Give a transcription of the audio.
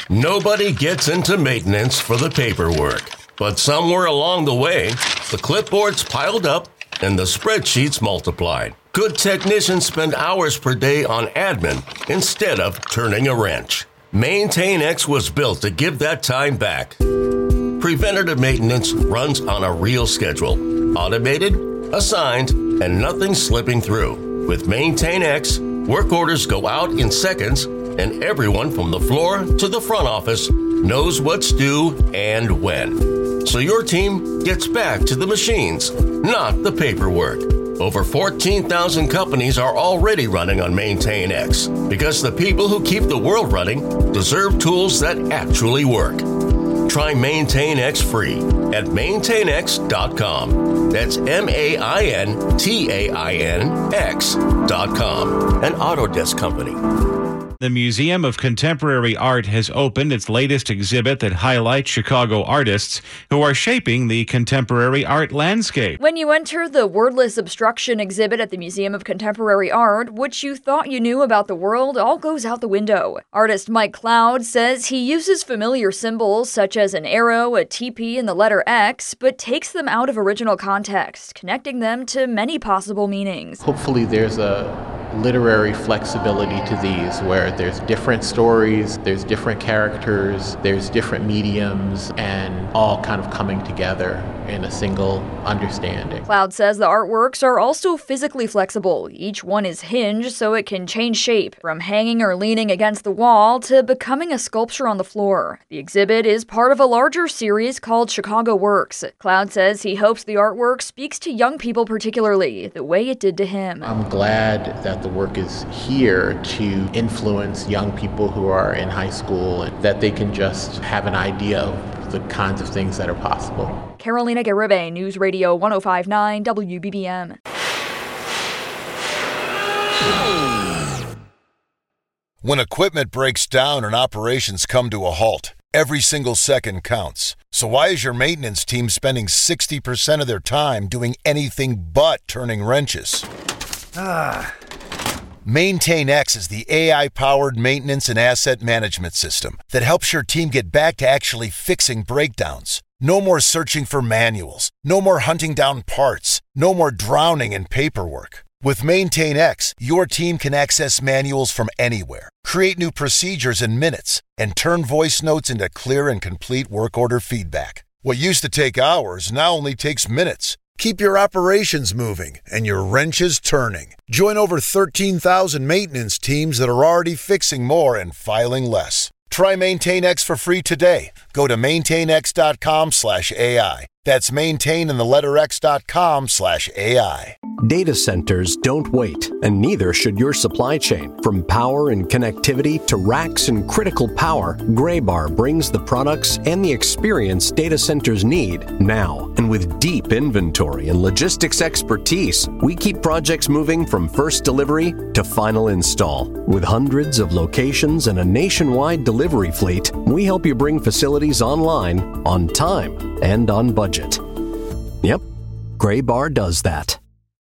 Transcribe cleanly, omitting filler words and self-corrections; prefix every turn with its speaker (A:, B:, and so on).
A: Nobody gets into maintenance for the paperwork. But somewhere along the way, the clipboards piled up and the spreadsheets multiplied. Good technicians spend hours per day on admin instead of turning a wrench. MaintainX was built to give that time back. Preventative maintenance runs on a real schedule. Automated, assigned, and nothing slipping through. With MaintainX, work orders go out in seconds, and everyone from the floor to the front office knows what's due and when. So your team gets back to the machines, not the paperwork. Over 14,000 companies are already running on MaintainX because the people who keep the world running deserve tools that actually work. Try MaintainX free at maintainx.com. That's MaintainX.com. An Autodesk company.
B: The Museum of Contemporary Art has opened its latest exhibit that highlights Chicago artists who are shaping the contemporary art landscape.
C: When you enter the Wordless Obstruction exhibit at the Museum of Contemporary Art, what you thought you knew about the world all goes out the window. Artist Mike Cloud says he uses familiar symbols such as an arrow, a teepee, and the letter X, but takes them out of original context, connecting them to many possible meanings.
D: Hopefully there's a literary flexibility to these where there's different stories, there's different characters, there's different mediums, and all kind of coming together in a single understanding.
C: Cloud says the artworks are also physically flexible. Each one is hinged so it can change shape, from hanging or leaning against the wall to becoming a sculpture on the floor. The exhibit is part of a larger series called Chicago Works. Cloud says he hopes the artwork speaks to young people particularly, the way it did to him.
D: I'm glad that the work is here to influence young people who are in high school and that they can just have an idea of the kinds of things that are possible.
C: Carolina Garibay, News Radio 105.9 WBBM.
E: When equipment breaks down and operations come to a halt, every single second counts. So why is your maintenance team spending 60% of their time doing anything but turning wrenches? MaintainX is the AI-powered maintenance and asset management system that helps your team get back to actually fixing breakdowns. No more searching for manuals. No more hunting down parts. No more drowning in paperwork. With MaintainX, your team can access manuals from anywhere, create new procedures in minutes, and turn voice notes into clear and complete work order feedback. What used to take hours now only takes minutes. Keep your operations moving and your wrenches turning. Join over 13,000 maintenance teams that are already fixing more and filing less. Try MaintainX for free today. Go to maintainx.com/AI. That's maintain and the letter x.com/AI.
F: Data centers don't wait, and neither should your supply chain. From power and connectivity to racks and critical power, Graybar brings the products and the experience data centers need now. And with deep inventory and logistics expertise, we keep projects moving from first delivery to final install. With hundreds of locations and a nationwide delivery fleet, we help you bring facilities online, on time, and on budget. Yep, Graybar does that.